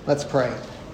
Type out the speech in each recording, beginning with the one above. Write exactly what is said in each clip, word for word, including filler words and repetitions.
Let's pray.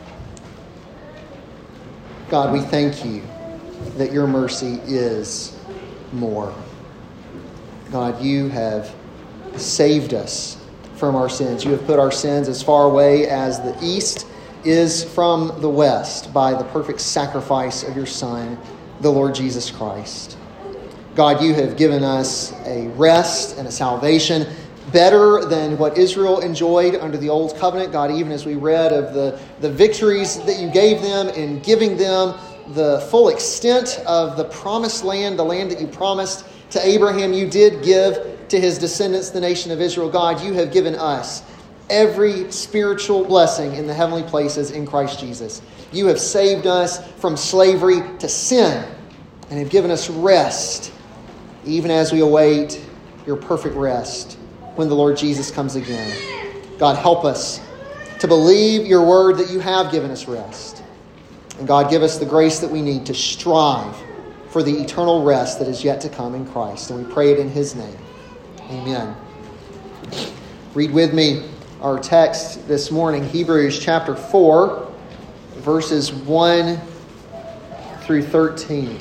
God, we thank you that your mercy is more. God, you have saved us from our sins. You have put our sins as far away as the east is from the west by the perfect sacrifice of your Son, the Lord Jesus Christ. God, you have given us a rest and a salvation better than what Israel enjoyed under the Old Covenant. God, even as we read of the, the victories that you gave them in giving them the full extent of the promised land, the land that you promised to Abraham, you did give to his descendants, the nation of Israel. God, you have given us every spiritual blessing in the heavenly places in Christ Jesus. You have saved us from slavery to sin and have given us rest, even as we await your perfect rest when the Lord Jesus comes again. God, help us to believe your word that you have given us rest. And God, give us the grace that we need to strive for the eternal rest that is yet to come in Christ. And we pray it in his name. Amen. Read with me our text this morning, Hebrews chapter four, verses one through thirteen.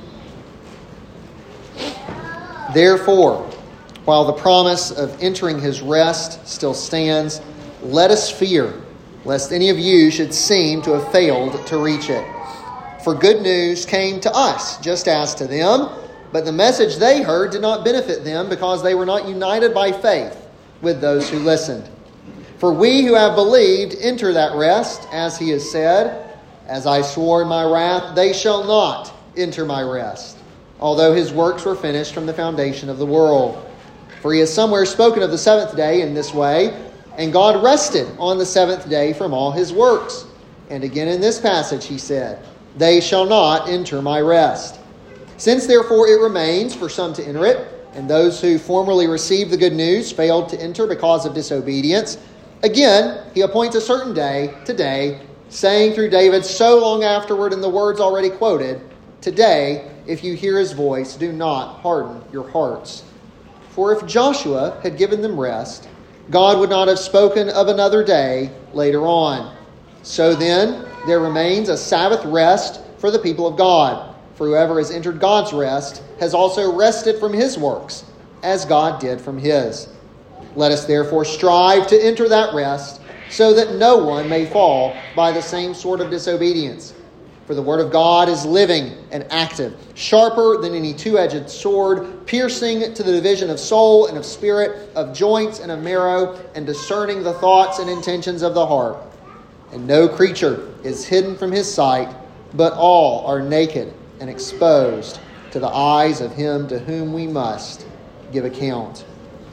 Therefore, while the promise of entering his rest still stands, let us fear, lest any of you should seem to have failed to reach it. For good news came to us, just as to them, but the message they heard did not benefit them because they were not united by faith with those who listened. For we who have believed enter that rest, as he has said, as I swore in my wrath, they shall not enter my rest, although his works were finished from the foundation of the world. For he has somewhere spoken of the seventh day in this way, and God rested on the seventh day from all his works. And again in this passage he said, they shall not enter my rest. Since therefore it remains for some to enter it, and those who formerly received the good news failed to enter because of disobedience, again he appoints a certain day, today, saying through David so long afterward in the words already quoted, today, if you hear his voice, do not harden your hearts. For if Joshua had given them rest, God would not have spoken of another day later on. So then, there remains a Sabbath rest for the people of God. For whoever has entered God's rest has also rested from his works, as God did from his. Let us therefore strive to enter that rest, so that no one may fall by the same sort of disobedience. For the word of God is living and active, sharper than any two-edged sword, piercing to the division of soul and of spirit, of joints and of marrow, and discerning the thoughts and intentions of the heart. And no creature is hidden from his sight, but all are naked and exposed to the eyes of him to whom we must give account.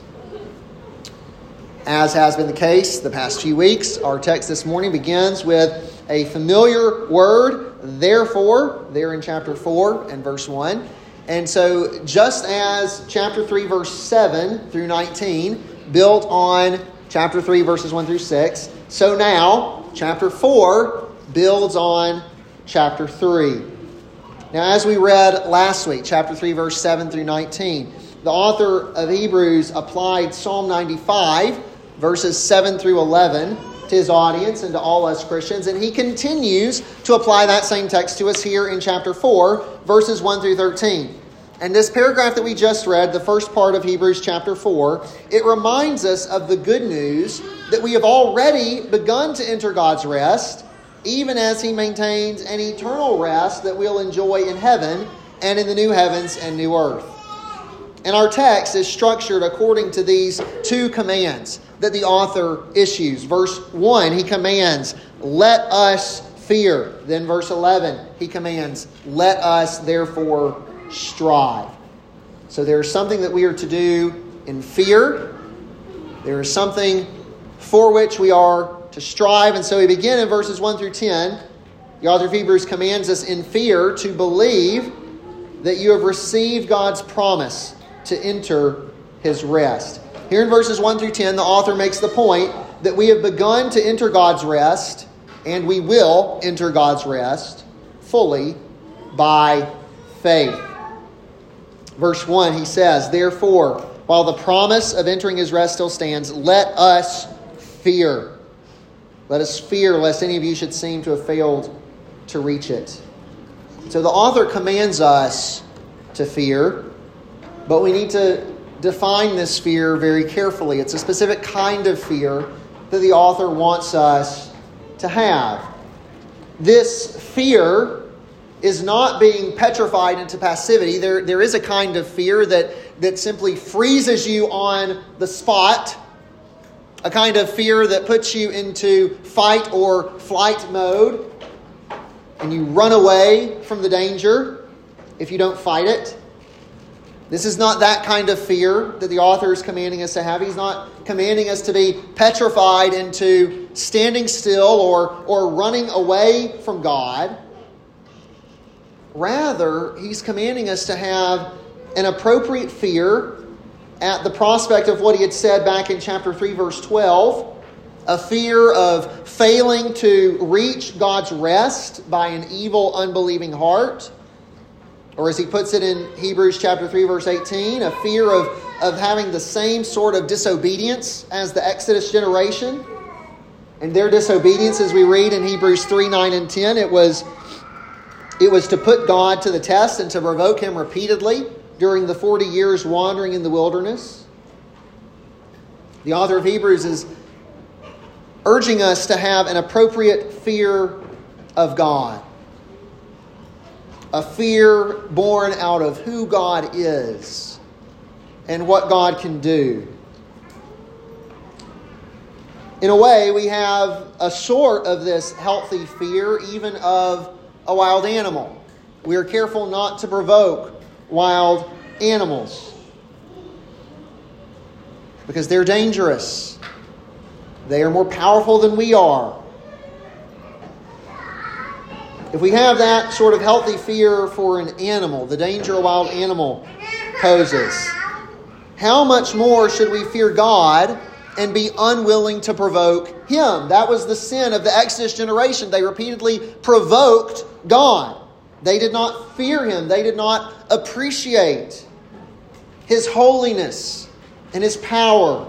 As has been the case the past few weeks, our text this morning begins with a familiar word, therefore, there in chapter four and verse one. And so just as chapter three, verse seven through nineteen built on chapter three, verses one through six, so now chapter four builds on chapter three. Now, as we read last week, chapter three, verse seven through nineteen, the author of Hebrews applied Psalm ninety-five, verses seven through eleven, to his audience and to all us Christians, and he continues to apply that same text to us here in chapter four, verses one through thirteen. And this paragraph that we just read, the first part of Hebrews chapter four, it reminds us of the good news that we have already begun to enter God's rest, even as he maintains an eternal rest that we'll enjoy in heaven and in the new heavens and new earth. And our text is structured according to these two commands that the author issues. Verse one, he commands, let us fear. Then verse eleven, he commands, let us therefore strive. So there is something that we are to do in fear. There is something for which we are to strive. And so we begin in verses one through ten. The author of Hebrews commands us in fear to believe that you have received God's promise to enter his rest. Here in verses one through ten, the author makes the point that we have begun to enter God's rest, and we will enter God's rest fully by faith. Verse one, he says, therefore, while the promise of entering his rest still stands, let us fear. Let us fear lest any of you should seem to have failed to reach it. So the author commands us to fear, but we need to define this fear very carefully. It's a specific kind of fear that the author wants us to have. This fear is not being petrified into passivity. There, there is a kind of fear that, that simply freezes you on the spot. A kind of fear that puts you into fight or flight mode. And you run away from the danger if you don't fight it. This is not that kind of fear that the author is commanding us to have. He's not commanding us to be petrified into standing still or, or running away from God. Rather, he's commanding us to have an appropriate fear at the prospect of what he had said back in chapter three, verse twelve. A fear of failing to reach God's rest by an evil, unbelieving heart. Or as he puts it in Hebrews chapter three, verse eighteen, a fear of, of having the same sort of disobedience as the Exodus generation. And their disobedience, as we read in Hebrews three, nine, and ten, it was, it was to put God to the test and to provoke him repeatedly during the forty years wandering in the wilderness. The author of Hebrews is urging us to have an appropriate fear of God. A fear born out of who God is and what God can do. In a way, we have a sort of this healthy fear even of a wild animal. We are careful not to provoke wild animals because they're dangerous. They are more powerful than we are. If we have that sort of healthy fear for an animal, the danger a wild animal poses, how much more should we fear God and be unwilling to provoke Him? That was the sin of the Exodus generation. They repeatedly provoked God. They did not fear Him. They did not appreciate His holiness and His power.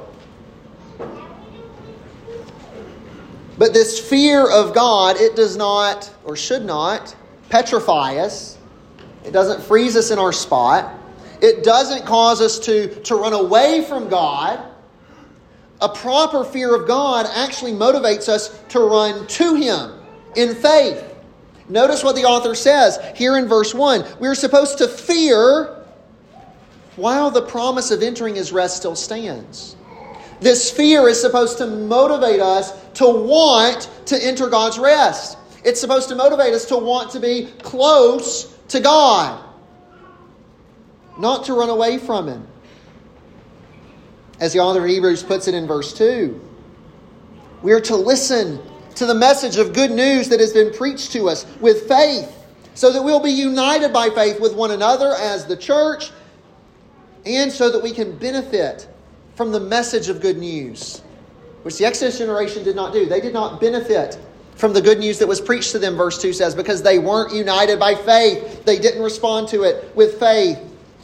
But this fear of God, it does not, or should not, petrify us. It doesn't freeze us in our spot. It doesn't cause us to, to run away from God. A proper fear of God actually motivates us to run to Him in faith. Notice what the author says here in verse one. We're supposed to fear while the promise of entering His rest still stands. This fear is supposed to motivate us to want to enter God's rest. It's supposed to motivate us to want to be close to God, not to run away from Him. As the author of Hebrews puts it in verse two, we are to listen to the message of good news that has been preached to us with faith, so that we'll be united by faith with one another as the church, and so that we can benefit from the message of good news, which the Exodus generation did not do. They did not benefit from the good news that was preached to them, verse two says, because they weren't united by faith. They didn't respond to it with faith.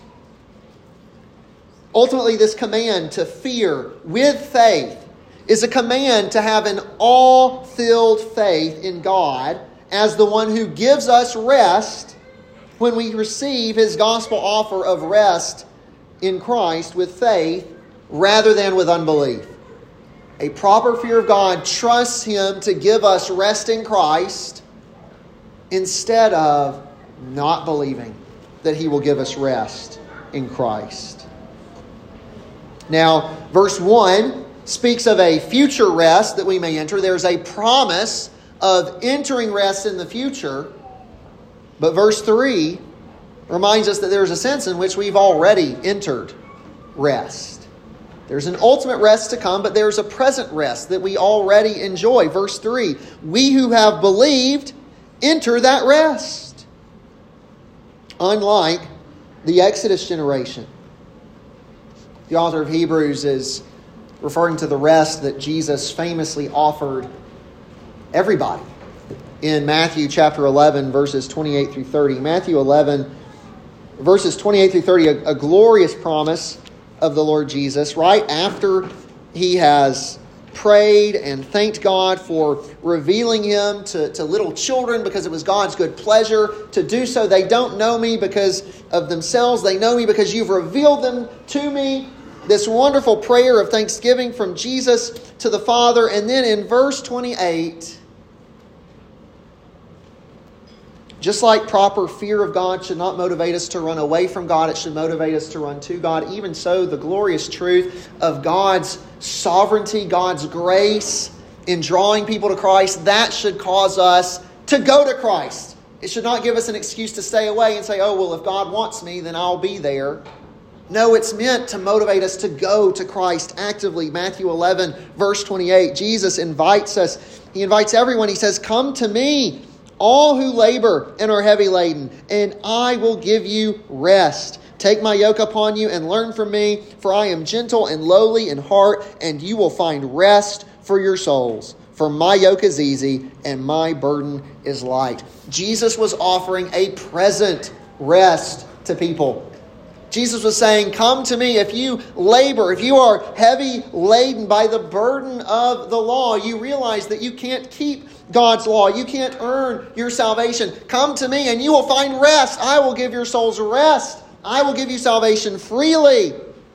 Ultimately, this command to fear with faith is a command to have an awe-filled faith in God as the one who gives us rest when we receive His gospel offer of rest in Christ with faith rather than with unbelief. A proper fear of God trusts Him to give us rest in Christ instead of not believing that He will give us rest in Christ. Now, verse one speaks of a future rest that we may enter. There's a promise of entering rest in the future. But verse three reminds us that there's a sense in which we've already entered rest. There's an ultimate rest to come, but there's a present rest that we already enjoy. Verse three, we who have believed enter that rest. Unlike the Exodus generation. The author of Hebrews is referring to the rest that Jesus famously offered everybody in Matthew chapter eleven, verses twenty-eight through thirty. Matthew eleven, verses twenty-eight through thirty, a, a glorious promise of the Lord Jesus, right after He has prayed and thanked God for revealing him to, to little children because it was God's good pleasure to do so. They don't know me because of themselves. They know me because you've revealed them to me. This wonderful prayer of thanksgiving from Jesus to the Father. And then in verse twenty-eight, just like proper fear of God should not motivate us to run away from God, it should motivate us to run to God. Even so, the glorious truth of God's sovereignty, God's grace in drawing people to Christ, that should cause us to go to Christ. It should not give us an excuse to stay away and say, oh, well, if God wants me, then I'll be there. No, it's meant to motivate us to go to Christ actively. Matthew eleven, verse twenty-eight, Jesus invites us. He invites everyone. He says, come to me, all who labor and are heavy laden, and I will give you rest. Take my yoke upon you and learn from me, for I am gentle and lowly in heart, and you will find rest for your souls. For my yoke is easy and my burden is light. Jesus was offering a present rest to people. Jesus was saying, come to me if you labor, if you are heavy laden by the burden of the law. You realize that you can't keep God's law. You can't earn your salvation. Come to me and you will find rest. I will give your souls rest. I will give you salvation freely.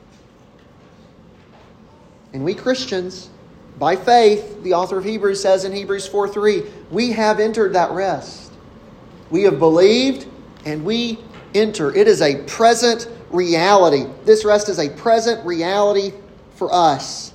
And we Christians, by faith, the author of Hebrews says in Hebrews four three, we have entered that rest. We have believed and we enter. It is a present reality. This rest is a present reality for us.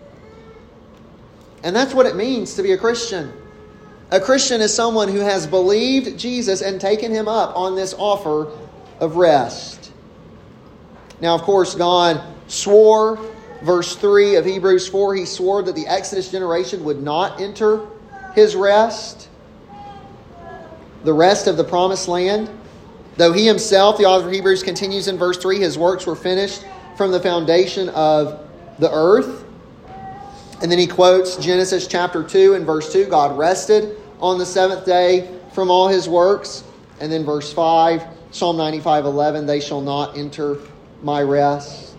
And that's what it means to be a Christian. A Christian is someone who has believed Jesus and taken him up on this offer of rest. Now, of course, God swore, verse three of Hebrews four, he swore that the Exodus generation would not enter his rest, the rest of the promised land. Though he himself, the author of Hebrews continues in verse three, his works were finished from the foundation of the earth. And then he quotes Genesis chapter two and verse two, God rested on the seventh day from all his works. And then verse five, Psalm ninety-five eleven, they shall not enter my rest.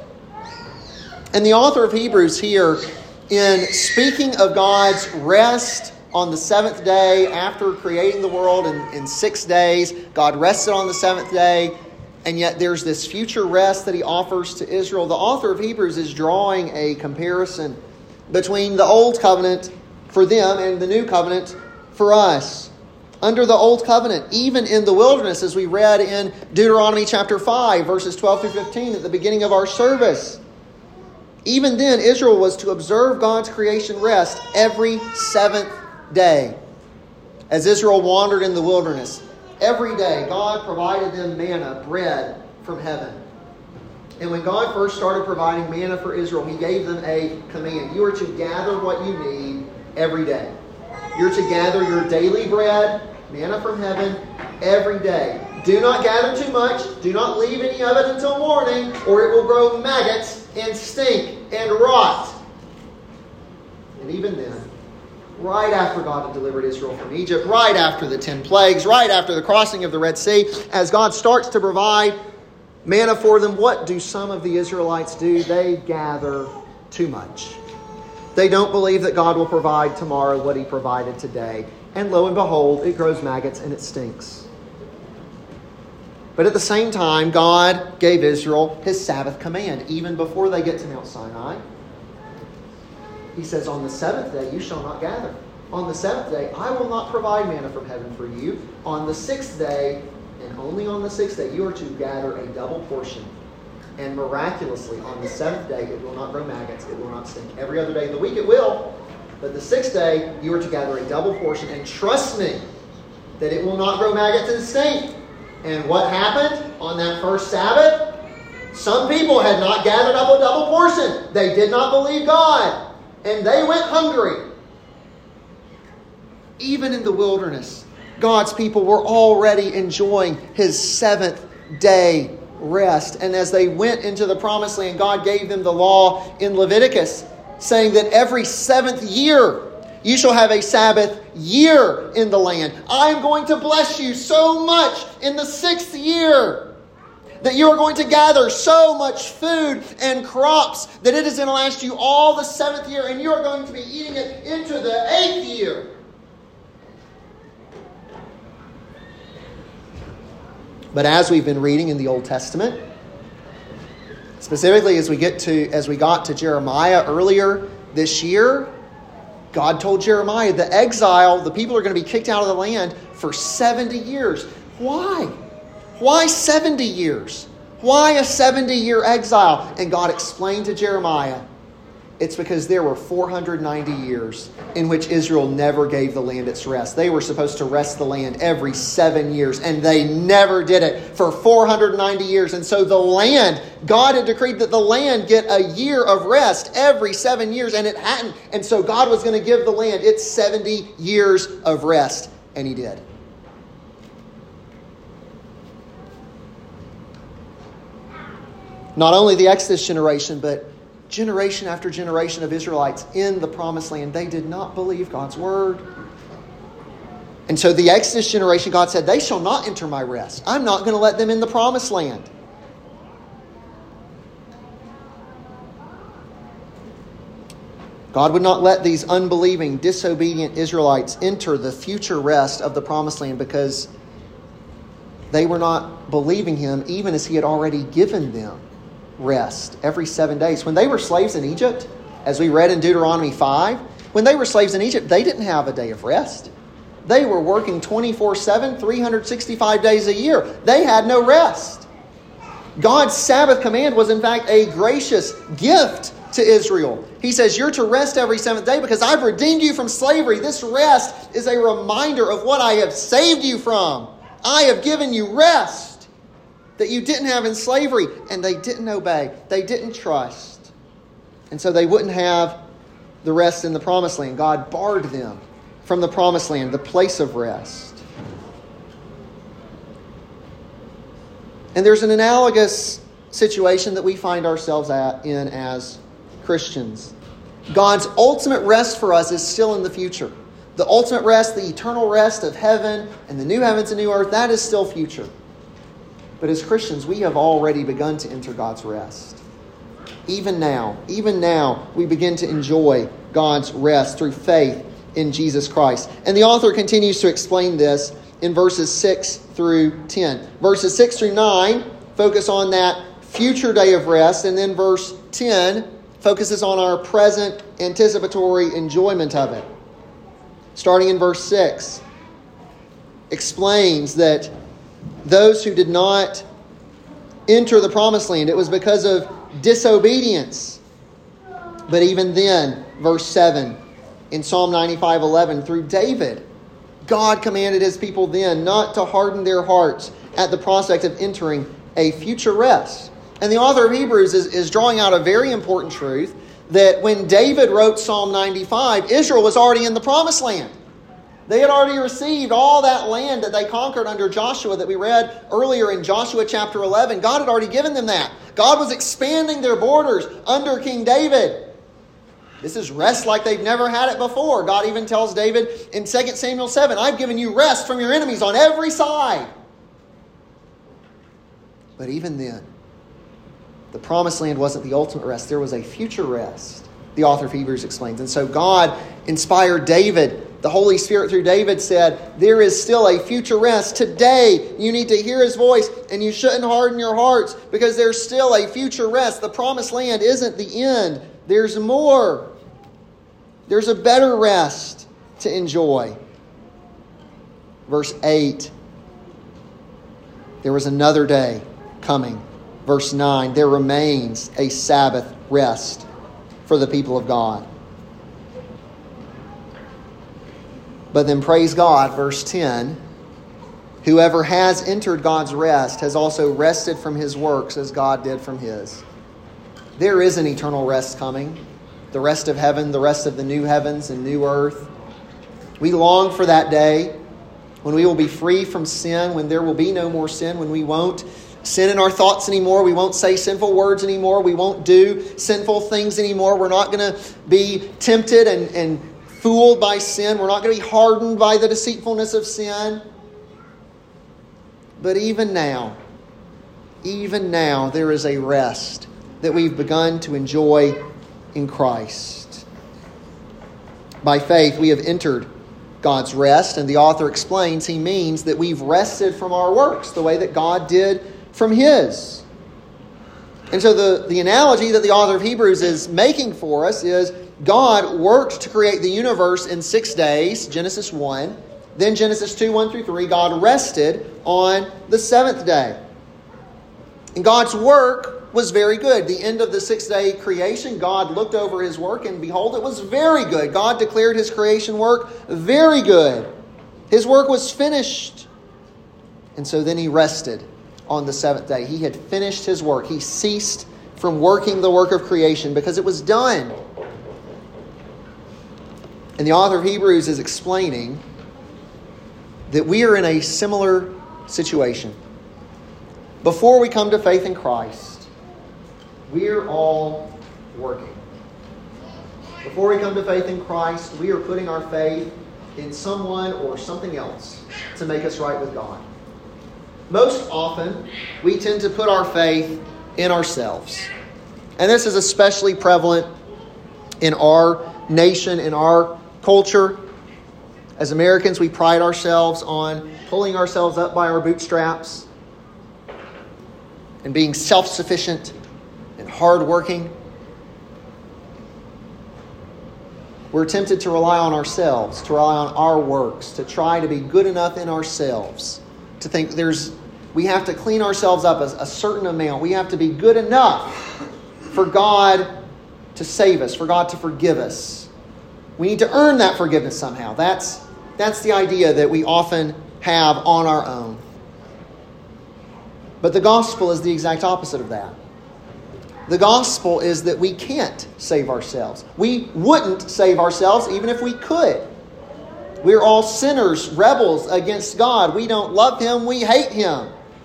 And the author of Hebrews here, in speaking of God's rest on the seventh day after creating the world in, in six days, God rested on the seventh day, and yet there's this future rest that he offers to Israel. The author of Hebrews is drawing a comparison between the old covenant for them and the new covenant for us. Under the old covenant, even in the wilderness, as we read in Deuteronomy chapter five, verses twelve through fifteen at the beginning of our service, even then Israel was to observe God's creation rest every seventh day. As Israel wandered in the wilderness, every day God provided them manna, bread from heaven. And when God first started providing manna for Israel, he gave them a command. You are to gather what you need every day. You're to gather your daily bread, manna from heaven, every day. Do not gather too much. Do not leave any of it until morning, or it will grow maggots and stink and rot. And even then, right after God had delivered Israel from Egypt, right after the ten plagues, right after the crossing of the Red Sea, as God starts to provide manna for them, what do some of the Israelites do? They gather too much. They don't believe that God will provide tomorrow what he provided today. And lo and behold, it grows maggots and it stinks. But at the same time, God gave Israel his Sabbath command, even before they get to Mount Sinai. He says, on the seventh day you shall not gather. On the seventh day I will not provide manna from heaven for you. On the sixth day, and only on the sixth day, you are to gather a double portion. And miraculously, on the seventh day, it will not grow maggots, it will not stink. Every other day of the week it will. But the sixth day, you are to gather a double portion. And trust me, that it will not grow maggots and stink. And what happened on that first Sabbath? Some people had not gathered up a double portion. They did not believe God. And they went hungry. Even in the wilderness, God's people were already enjoying his seventh day rest. And as they went into the promised land, God gave them the law in Leviticus, saying that every seventh year you shall have a Sabbath year in the land. I am going to bless you so much in the sixth year that you are going to gather so much food and crops that it is going to last you all the seventh year, and you are going to be eating it into the eighth year. But as we've been reading in the Old Testament, specifically as we get to as we got to Jeremiah earlier this year, God told Jeremiah the exile, the people are going to be kicked out of the land for seventy years. Why? Why seventy years? Why a seventy-year exile? And God explained to Jeremiah, it's because there were four hundred ninety years in which Israel never gave the land its rest. They were supposed to rest the land every seven years, and they never did it for four hundred ninety years. And so the land, God had decreed that the land get a year of rest every seven years, and it hadn't. And so God was going to give the land its seventy years of rest, and He did. Not only the Exodus generation, but generation after generation of Israelites in the Promised Land, they did not believe God's word. And so the Exodus generation, God said, they shall not enter my rest. I'm not going to let them in the Promised Land. God would not let these unbelieving, disobedient Israelites enter the future rest of the Promised Land because they were not believing Him even as He had already given them rest every seven days. When they were slaves in Egypt, as we read in Deuteronomy five, when they were slaves in Egypt, they didn't have a day of rest. They were working twenty-four seven, three hundred sixty-five days a year. They had no rest. God's Sabbath command was in fact a gracious gift to Israel. He says, you're to rest every seventh day because I've redeemed you from slavery. This rest is a reminder of what I have saved you from. I have given you rest that you didn't have in slavery. And they didn't obey. They didn't trust. And so they wouldn't have the rest in the Promised Land. God barred them from the Promised Land, the place of rest. And there's an analogous situation that we find ourselves at in as Christians. God's ultimate rest for us is still in the future. The ultimate rest, the eternal rest of heaven and the new heavens and new earth, that is still future. But as Christians, we have already begun to enter God's rest. Even now, even now, we begin to enjoy God's rest through faith in Jesus Christ. And the author continues to explain this in verses six through ten. Verses six through nine focus on that future day of rest, and then verse ten focuses on our present anticipatory enjoyment of it. Starting in verse six, explains that those who did not enter the Promised Land, it was because of disobedience. But even then, verse seven, in Psalm ninety-five eleven, through David, God commanded His people then not to harden their hearts at the prospect of entering a future rest. And the author of Hebrews is, is drawing out a very important truth, that when David wrote Psalm ninety-five, Israel was already in the Promised Land. They had already received all that land that they conquered under Joshua that we read earlier in Joshua chapter eleven. God had already given them that. God was expanding their borders under King David. This is rest like they've never had it before. God even tells David in Second Samuel seven, I've given you rest from your enemies on every side. But even then, the Promised Land wasn't the ultimate rest. There was a future rest, the author of Hebrews explains. And so God inspired David. The Holy Spirit through David said, there is still a future rest. Today, you need to hear His voice, and you shouldn't harden your hearts because there's still a future rest. The Promised Land isn't the end. There's more. There's a better rest to enjoy. Verse eight, there was another day coming. Verse nine, there remains a Sabbath rest for the people of God. But then praise God, verse ten, whoever has entered God's rest has also rested from his works as God did from His. There is an eternal rest coming, the rest of heaven, the rest of the new heavens and new earth. We long for that day when we will be free from sin, when there will be no more sin, when we won't sin in our thoughts anymore. We won't say sinful words anymore. We won't do sinful things anymore. We're not going to be tempted and, and fooled by sin. We're not going to be hardened by the deceitfulness of sin. But even now, even now there is a rest that we've begun to enjoy in Christ. By faith, we have entered God's rest, and the author explains he means that we've rested from our works the way that God did from His. And so the, the analogy that the author of Hebrews is making for us is God worked to create the universe in six days, Genesis one. Then Genesis two, one through three, God rested on the seventh day. And God's work was very good. The end of the six-day creation, God looked over His work, and behold, it was very good. God declared His creation work very good. His work was finished. And so then He rested on the seventh day. He had finished His work. He ceased from working the work of creation because it was done. And the author of Hebrews is explaining that we are in a similar situation. Before we come to faith in Christ, we're all working. Before we come to faith in Christ, we are putting our faith in someone or something else to make us right with God. Most often, we tend to put our faith in ourselves. And this is especially prevalent in our nation, in our culture. As Americans, we pride ourselves on pulling ourselves up by our bootstraps and being self-sufficient and hardworking. We're tempted to rely on ourselves, to rely on our works, to try to be good enough in ourselves, to think there's we have to clean ourselves up a, a certain amount. We have to be good enough for God to save us, for God to forgive us. We need to earn that forgiveness somehow. That's, that's the idea that we often have on our own. But the gospel is the exact opposite of that. The gospel is that we can't save ourselves. We wouldn't save ourselves even if we could. We're all sinners, rebels against God. We don't love Him. We hate Him.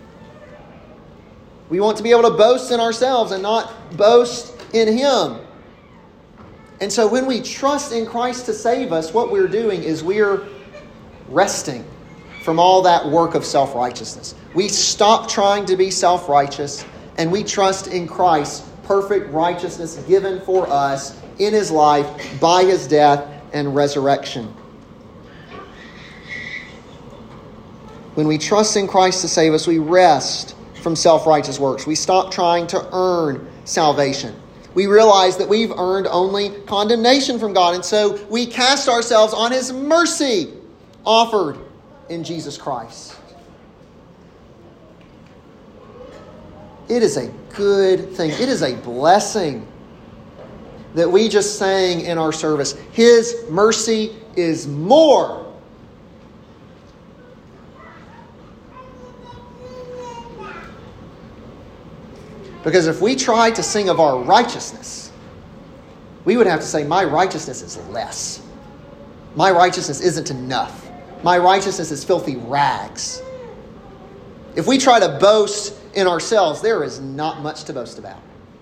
We want to be able to boast in ourselves and not boast in Him. And so when we trust in Christ to save us, what we're doing is we're resting from all that work of self-righteousness. We stop trying to be self-righteous and we trust in Christ's perfect righteousness given for us in His life by His death and resurrection. When we trust in Christ to save us, we rest from self-righteous works. We stop trying to earn salvation. We realize that we've earned only condemnation from God, and so we cast ourselves on His mercy offered in Jesus Christ. It is a good thing. It is a blessing that we just sang in our service. His mercy is more. Because if we tried to sing of our righteousness, we would have to say, my righteousness is less. My righteousness isn't enough. My righteousness is filthy rags. If we try to boast in ourselves, there is not much to boast about.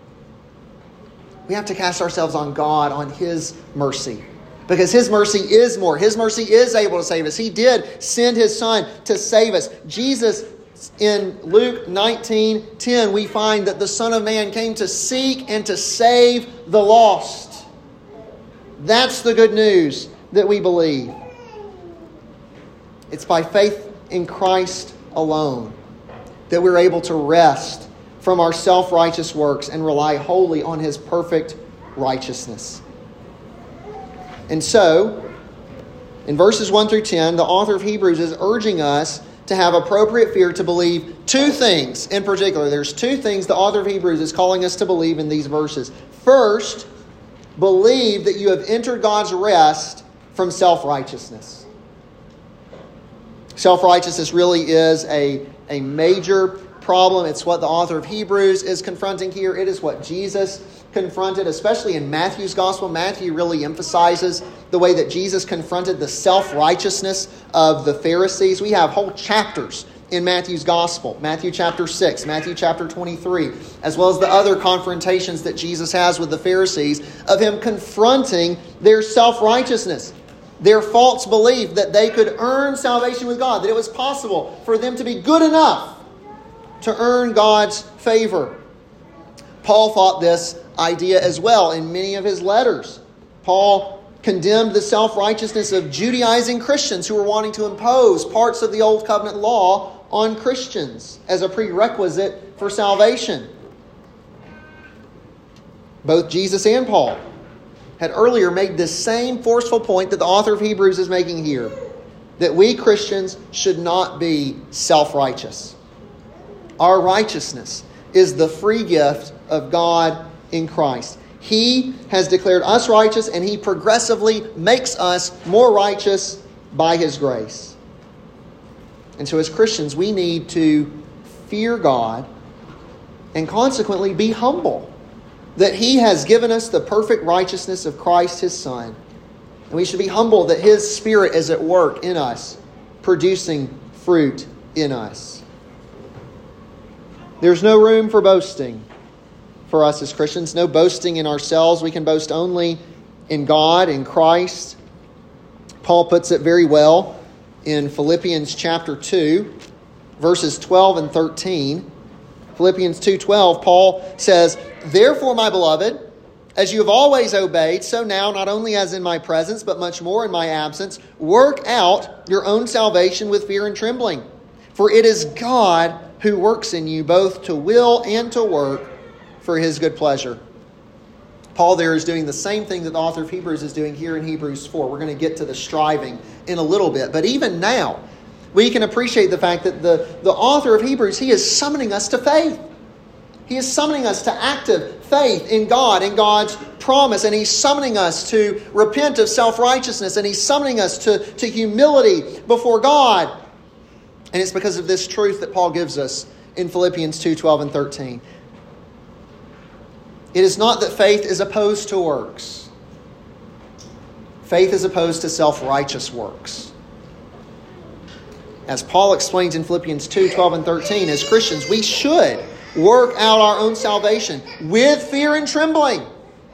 We have to cast ourselves on God, on His mercy. Because His mercy is more. His mercy is able to save us. He did send His Son to save us. Jesus, in Luke nineteen ten, we find that the Son of Man came to seek and to save the lost. That's the good news that we believe. It's by faith in Christ alone that we're able to rest from our self-righteous works and rely wholly on His perfect righteousness. And so, in verses one through ten, the author of Hebrews is urging us to have appropriate fear, to believe two things in particular. There's two things the author of Hebrews is calling us to believe in these verses. First, believe that you have entered God's rest from self-righteousness. Self-righteousness really is a, a major problem. It's what the author of Hebrews is confronting here. It is what Jesus confronted, especially in Matthew's gospel. Matthew really emphasizes the way that Jesus confronted the self-righteousness of the Pharisees. We have whole chapters in Matthew's gospel. Matthew chapter six, Matthew chapter twenty-three, as well as the other confrontations that Jesus has with the Pharisees of Him confronting their self-righteousness, their false belief that they could earn salvation with God, that it was possible for them to be good enough to earn God's favor. Paul thought this idea as well in many of his letters. Paul condemned the self-righteousness of Judaizing Christians who were wanting to impose parts of the Old Covenant law on Christians as a prerequisite for salvation. Both Jesus and Paul had earlier made this same forceful point that the author of Hebrews is making here, that we Christians should not be self-righteous. Our righteousness is the free gift of God in Christ. He has declared us righteous, and He progressively makes us more righteous by His grace. And so as Christians, we need to fear God and consequently be humble that He has given us the perfect righteousness of Christ His Son. And we should be humble that His Spirit is at work in us, producing fruit in us. There's no room for boasting for us as Christians. No boasting in ourselves. We can boast only in God, in Christ. Paul puts it very well in Philippians chapter two, verses twelve and thirteen. Philippians two twelve, Paul says, "Therefore, my beloved, as you have always obeyed, so now, not only as in my presence, but much more in my absence, work out your own salvation with fear and trembling. For it is God who works in you both to will and to work for His good pleasure." Paul there is doing the same thing that the author of Hebrews is doing here in Hebrews four. We're going to get to the striving in a little bit. But even now, we can appreciate the fact that the, the author of Hebrews, he is summoning us to faith. He is summoning us to active faith in God, in God's promise. And He's summoning us to repent of self-righteousness. And He's summoning us to, to humility before God. And it's because of this truth that Paul gives us in Philippians two twelve and thirteen. It is not that faith is opposed to works. Faith is opposed to self-righteous works. As Paul explains in Philippians two twelve and thirteen, as Christians, we should work out our own salvation with fear and trembling.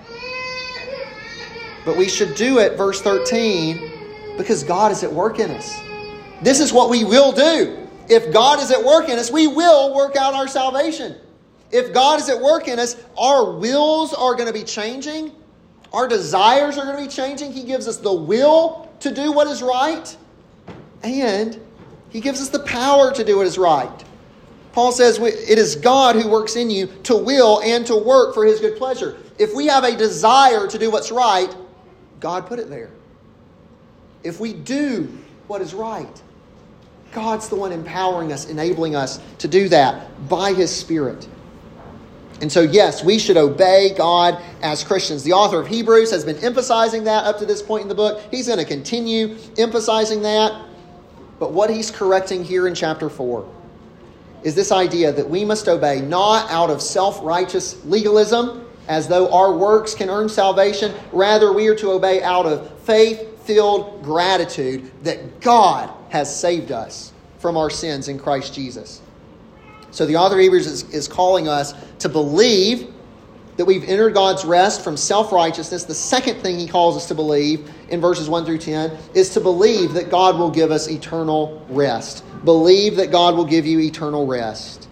But we should do it, verse thirteen, because God is at work in us. This is what we will do. If God is at work in us, we will work out our salvation. If God is at work in us, our wills are going to be changing. Our desires are going to be changing. He gives us the will to do what is right. And He gives us the power to do what is right. Paul says it is God who works in you to will and to work for His good pleasure. If we have a desire to do what's right, God put it there. If we do what is right, God's the one empowering us, enabling us to do that by His Spirit. And so, yes, we should obey God as Christians. The author of Hebrews has been emphasizing that up to this point in the book. He's going to continue emphasizing that. But what he's correcting here in chapter four is this idea that we must obey not out of self-righteous legalism, as though our works can earn salvation. Rather, we are to obey out of faith-filled gratitude that God has saved us from our sins in Christ Jesus. So the author of Hebrews is, is calling us to believe that we've entered God's rest from self-righteousness. The second thing he calls us to believe in verses one through ten is to believe that God will give us eternal rest. Believe that God will give you eternal rest.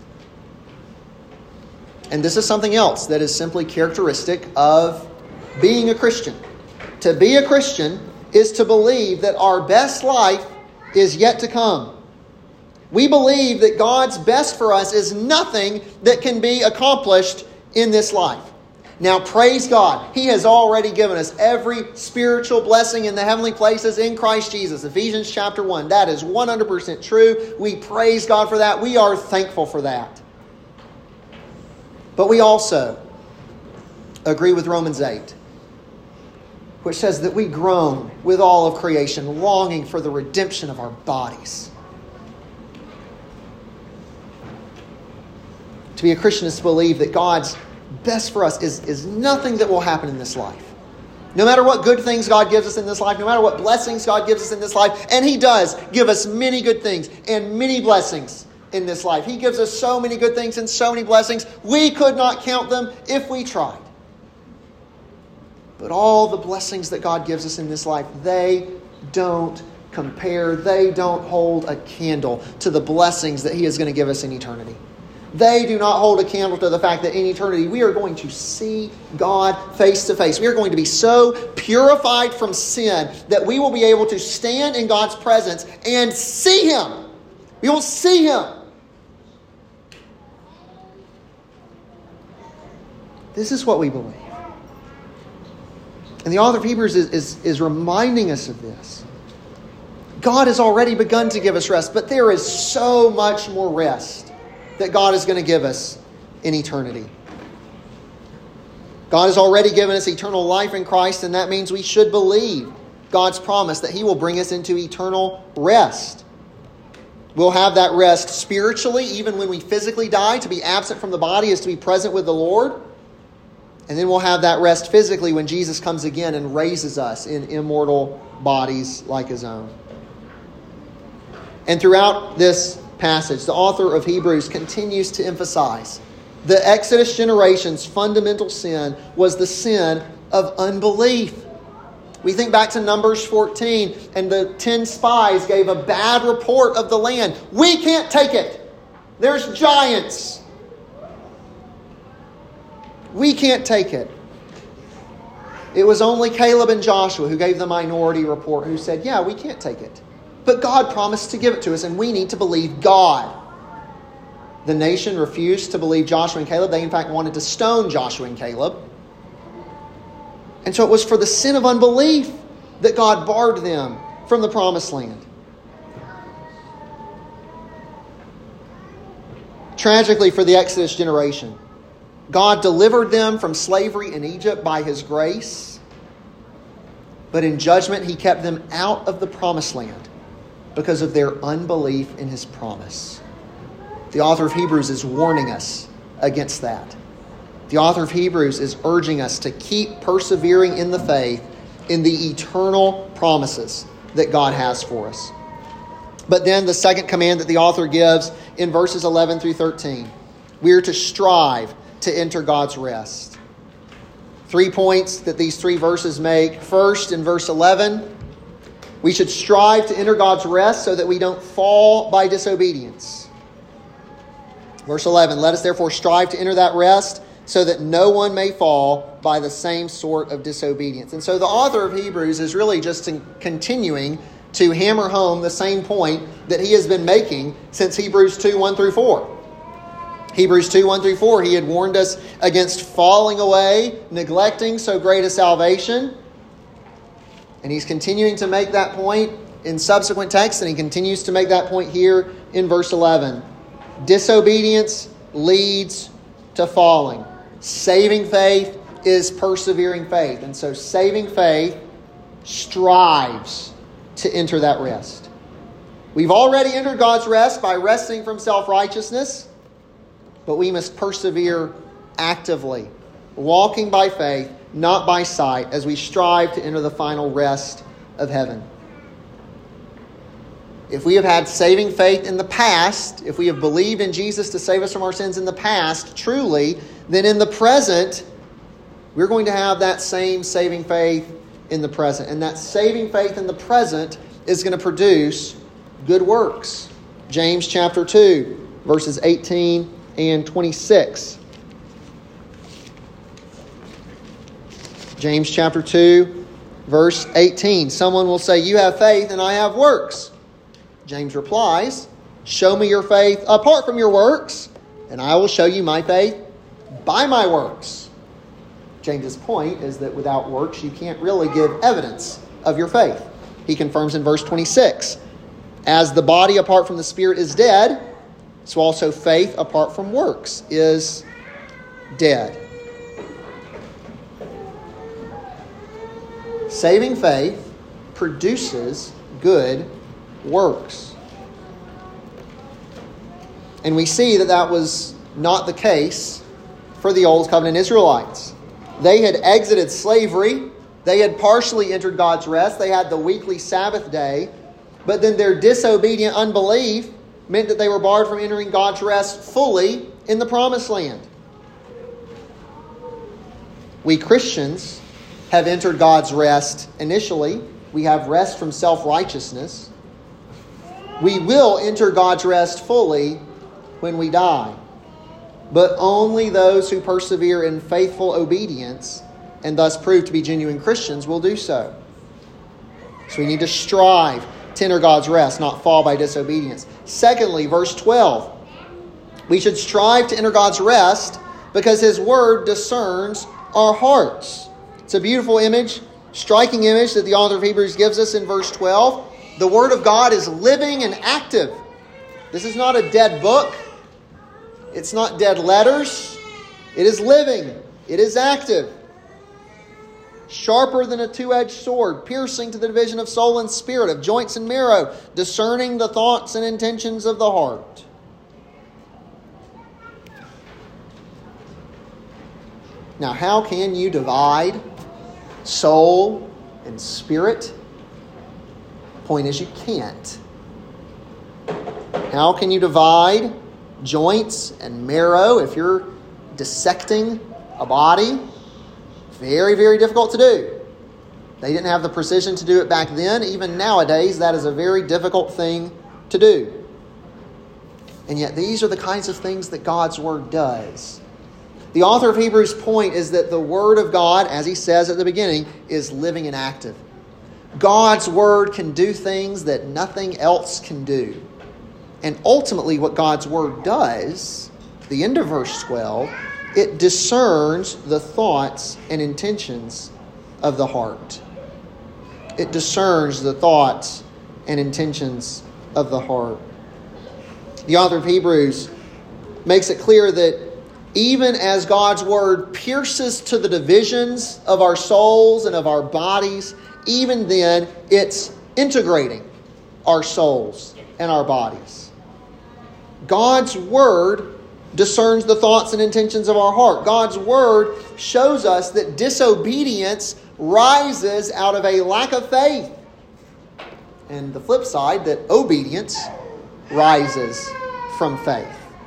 And this is something else that is simply characteristic of being a Christian. To be a Christian is to believe that our best life is yet to come. We believe that God's best for us is nothing that can be accomplished in this life. Now, praise God. He has already given us every spiritual blessing in the heavenly places in Christ Jesus. Ephesians chapter one. That is one hundred percent true. We praise God for that. We are thankful for that. But we also agree with Romans eight, which says that we groan with all of creation, longing for the redemption of our bodies. To be a Christian is to believe that God's best for us is, is nothing that will happen in this life. No matter what good things God gives us in this life, no matter what blessings God gives us in this life, and He does give us many good things and many blessings in this life. He gives us so many good things and so many blessings, we could not count them if we tried. But all the blessings that God gives us in this life, they don't compare, they don't hold a candle to the blessings that He is going to give us in eternity. They do not hold a candle to the fact that in eternity we are going to see God face to face. We are going to be so purified from sin that we will be able to stand in God's presence and see Him. We will see Him. This is what we believe. And the author of Hebrews is, is, is reminding us of this. God has already begun to give us rest, but there is so much more rest that God is going to give us in eternity. God has already given us eternal life in Christ, and that means we should believe God's promise that He will bring us into eternal rest. We'll have that rest spiritually, even when we physically die. To be absent from the body is to be present with the Lord. And then we'll have that rest physically when Jesus comes again and raises us in immortal bodies like His own. And throughout this passage, the author of Hebrews continues to emphasize the Exodus generation's fundamental sin was the sin of unbelief. We think back to Numbers fourteen, and the ten spies gave a bad report of the land. We can't take it. There's giants. We can't take it. It was only Caleb and Joshua who gave the minority report, who said, yeah, we can't take it. But God promised to give it to us, and we need to believe God. The nation refused to believe Joshua and Caleb. They, in fact, wanted to stone Joshua and Caleb. And so it was for the sin of unbelief that God barred them from the promised land. Tragically for the Exodus generation, God delivered them from slavery in Egypt by His grace. But in judgment, He kept them out of the promised land because of their unbelief in His promise. The author of Hebrews is warning us against that. The author of Hebrews is urging us to keep persevering in the faith in the eternal promises that God has for us. But then the second command that the author gives in verses eleven through thirteen, we are to strive to enter God's rest. Three points that these three verses make. First, in verse eleven, we should strive to enter God's rest so that we don't fall by disobedience. Verse eleven, let us therefore strive to enter that rest so that no one may fall by the same sort of disobedience. And so the author of Hebrews is really just continuing to hammer home the same point that he has been making since Hebrews two, one through four. Hebrews two, one through four, he had warned us against falling away, neglecting so great a salvation. And he's continuing to make that point in subsequent texts, and he continues to make that point here in verse eleven. Disobedience leads to falling. Saving faith is persevering faith. And so saving faith strives to enter that rest. We've already entered God's rest by resting from self-righteousness, but we must persevere actively, walking by faith, not by sight, as we strive to enter the final rest of heaven. If we have had saving faith in the past, if we have believed in Jesus to save us from our sins in the past, truly, then in the present, we're going to have that same saving faith in the present. And that saving faith in the present is going to produce good works. James chapter two, verses eighteen and twenty-six. James chapter two, verse eighteen. Someone will say, you have faith and I have works. James replies, show me your faith apart from your works, and I will show you my faith by my works. James's point is that without works, you can't really give evidence of your faith. He confirms in verse twenty-six, as the body apart from the spirit is dead, so also faith apart from works is dead. Saving faith produces good works. And we see that that was not the case for the Old Covenant Israelites. They had exited slavery. They had partially entered God's rest. They had the weekly Sabbath day. But then their disobedient unbelief meant that they were barred from entering God's rest fully in the Promised Land. We Christians have entered God's rest initially. We have rest from self-righteousness. We will enter God's rest fully when we die. but only those who persevere in faithful obedience and thus prove to be genuine Christians will do so. So we need to strive to enter God's rest, not fall by disobedience. Secondly, verse twelve. We should strive to enter God's rest because His Word discerns our hearts. It's a beautiful image, striking image that the author of Hebrews gives us in verse twelve. The Word of God is living and active. This is not a dead book. It's not dead letters. It is living. It is active. Sharper than a two-edged sword, piercing to the division of soul and spirit, of joints and marrow, discerning the thoughts and intentions of the heart. Now, how can you divide soul and spirit? Point is, you can't. How can you divide joints and marrow if you're dissecting a body? Very, very difficult to do. They didn't have the precision to do it back then. Even nowadays, that is a very difficult thing to do. And yet, these are the kinds of things that God's Word does. The author of Hebrews' point is that the Word of God, as he says at the beginning, is living and active. God's Word can do things that nothing else can do. And ultimately, what God's Word does, the end of verse twelve, it discerns the thoughts and intentions of the heart. It discerns the thoughts and intentions of the heart. The author of Hebrews makes it clear that even as God's Word pierces to the divisions of our souls and of our bodies, even then it's integrating our souls and our bodies. God's Word discerns the thoughts and intentions of our heart. God's Word shows us that disobedience rises out of a lack of faith. And the flip side, that obedience rises from faith.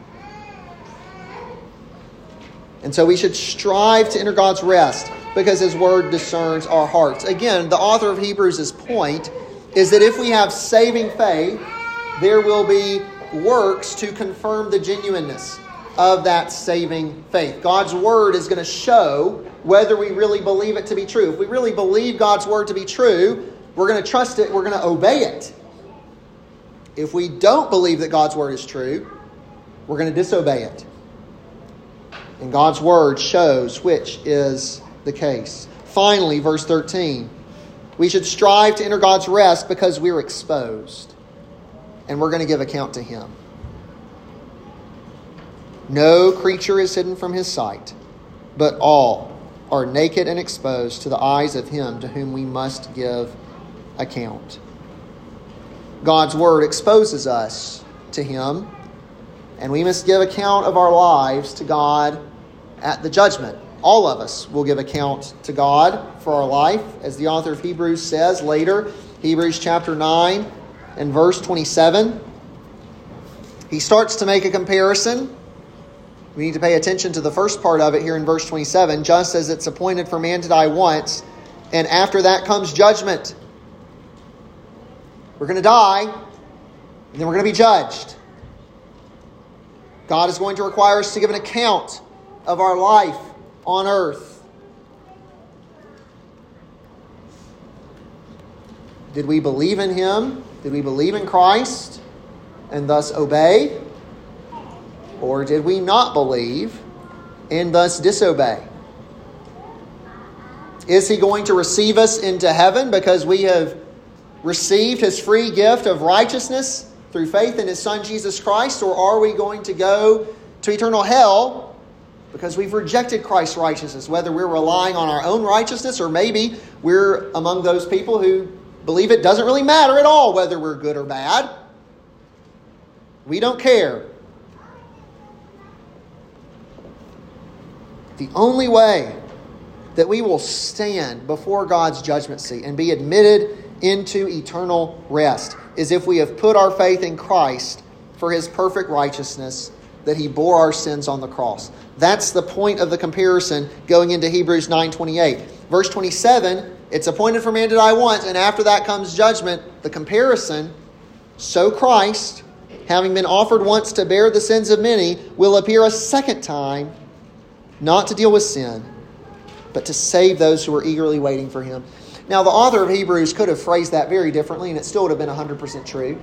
And so we should strive to enter God's rest because His Word discerns our hearts. Again, the author of Hebrews' point is that if we have saving faith, there will be works to confirm the genuineness of that saving faith. God's Word is going to show whether we really believe it to be true. If we really believe God's Word to be true, we're going to trust it, we're going to obey it. If we don't believe that God's Word is true, we're going to disobey it. And God's Word shows which is the case. Finally, verse thirteen. We should strive to enter God's rest because we're exposed. And we're going to give account to Him. No creature is hidden from His sight, but all are naked and exposed to the eyes of Him to whom we must give account. God's Word exposes us to Him, and we must give account of our lives to God at the judgment. All of us will give account to God for our life, as the author of Hebrews says later, Hebrews chapter nine and verse twenty-seven. He starts to make a comparison. We need to pay attention to the first part of it here in verse twenty-seven. Just as it's appointed for man to die once, and after that comes judgment. We're going to die, and then we're going to be judged. God is going to require us to give an account of our life on earth. Did we believe in Him? Did we believe in Christ and thus obey? Or did we not believe and thus disobey? Is He going to receive us into heaven because we have received His free gift of righteousness through faith in His Son Jesus Christ? Or are we going to go to eternal hell because we've rejected Christ's righteousness, whether we're relying on our own righteousness or maybe we're among those people who believe it doesn't really matter at all whether we're good or bad? We don't care. The only way that we will stand before God's judgment seat and be admitted into eternal rest is if we have put our faith in Christ for His perfect righteousness, that He bore our sins on the cross. That's the point of the comparison going into Hebrews nine twenty-eight. Verse twenty-seven, it's appointed for man to die once, and after that comes judgment. The comparison, so Christ, having been offered once to bear the sins of many, will appear a second time, not to deal with sin, but to save those who are eagerly waiting for him. Now, the author of Hebrews could have phrased that very differently, and it still would have been one hundred percent true.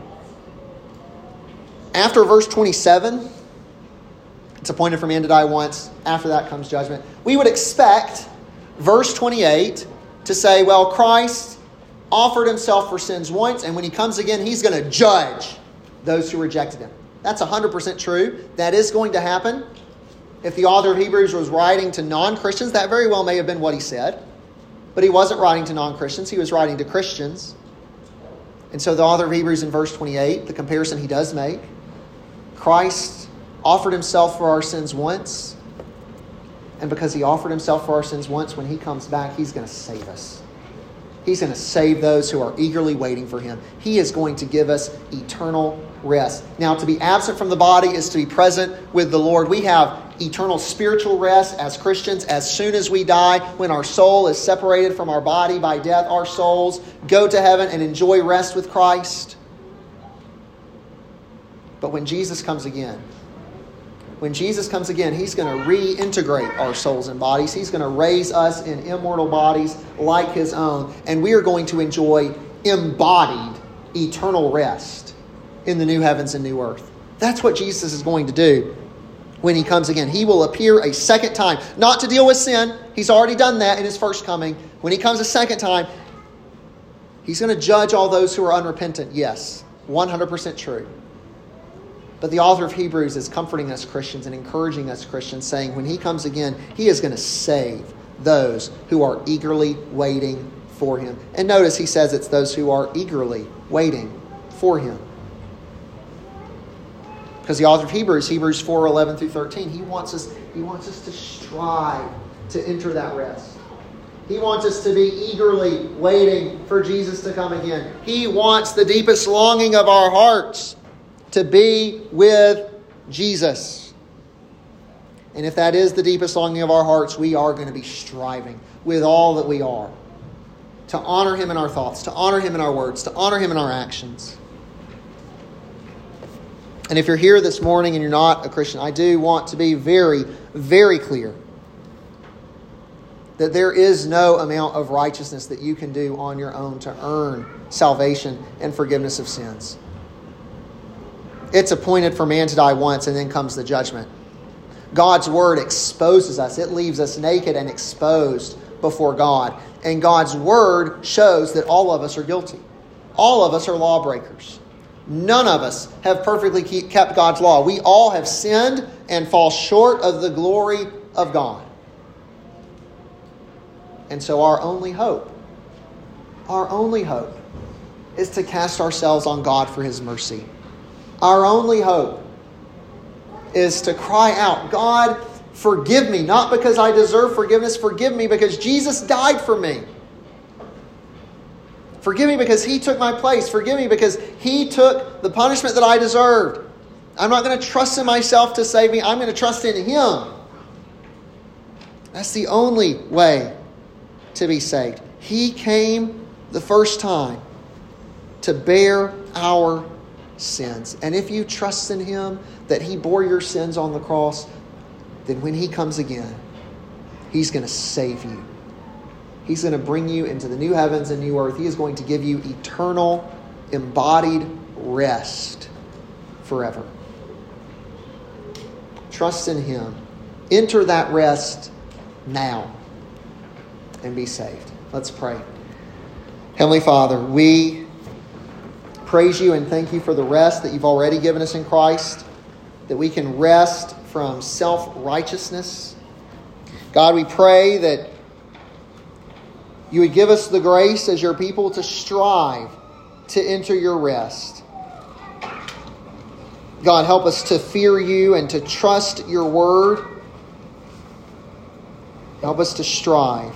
After verse twenty-seven, it's appointed for man to die once. After that comes judgment. We would expect verse twenty-eight to say, well, Christ offered himself for sins once, and when he comes again, he's going to judge those who rejected him. That's one hundred percent true. That is going to happen. If the author of Hebrews was writing to non-Christians, that very well may have been what he said. But he wasn't writing to non-Christians. He was writing to Christians. And so the author of Hebrews in verse twenty-eight, the comparison he does make, Christ offered himself for our sins once. And because he offered himself for our sins once, when he comes back, he's going to save us. He's going to save those who are eagerly waiting for him. He is going to give us eternal rest. Now, to be absent from the body is to be present with the Lord. We have eternal spiritual rest as Christians. As soon as we die, when our soul is separated from our body by death, our souls go to heaven and enjoy rest with Christ. But when Jesus comes again, when Jesus comes again, he's going to reintegrate our souls and bodies. He's going to raise us in immortal bodies like his own. And we are going to enjoy embodied eternal rest in the new heavens and new earth. That's what Jesus is going to do when he comes again. He will appear a second time, not to deal with sin. He's already done that in his first coming. When he comes a second time, he's going to judge all those who are unrepentant. Yes, one hundred percent true. But the author of Hebrews is comforting us Christians and encouraging us Christians, saying when he comes again, he is going to save those who are eagerly waiting for him. And notice he says it's those who are eagerly waiting for him. Because the author of Hebrews, Hebrews four, eleven through thirteen, he wants us, he wants us to strive to enter that rest. He wants us to be eagerly waiting for Jesus to come again. He wants the deepest longing of our hearts to be with Jesus. And if that is the deepest longing of our hearts, we are going to be striving with all that we are to honor him in our thoughts, to honor him in our words, to honor him in our actions. And if you're here this morning and you're not a Christian, I do want to be very, very clear that there is no amount of righteousness that you can do on your own to earn salvation and forgiveness of sins. It's appointed for man to die once, and then comes the judgment. God's word exposes us. It leaves us naked and exposed before God. And God's word shows that all of us are guilty. All of us are lawbreakers. None of us have perfectly keep, kept God's law. We all have sinned and fall short of the glory of God. And so our only hope, our only hope is to cast ourselves on God for his mercy. Our only hope is to cry out, God, forgive me, not because I deserve forgiveness. Forgive me because Jesus died for me. Forgive me because he took my place. Forgive me because he took the punishment that I deserved. I'm not going to trust in myself to save me. I'm going to trust in him. That's the only way to be saved. He came the first time to bear our sins. And if you trust in him that he bore your sins on the cross, then when he comes again, he's going to save you. He's going to bring you into the new heavens and new earth. He is going to give you eternal, embodied rest forever. Trust in him. Enter that rest now and be saved. Let's pray. Heavenly Father, we praise you and thank you for the rest that you've already given us in Christ, that we can rest from self-righteousness. God, we pray that you would give us the grace as your people to strive to enter your rest. God, help us to fear you and to trust your word. Help us to strive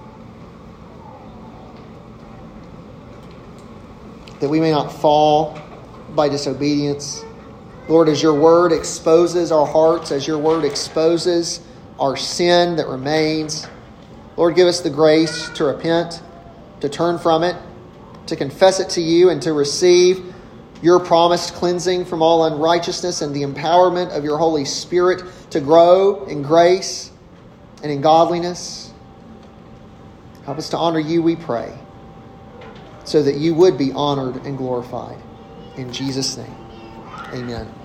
that we may not fall by disobedience. Lord, as your word exposes our hearts, as your word exposes our sin that remains, Lord, give us the grace to repent, to turn from it, to confess it to you, and to receive your promised cleansing from all unrighteousness and the empowerment of your Holy Spirit to grow in grace and in godliness. Help us to honor you, we pray, so that you would be honored and glorified. In Jesus' name, amen.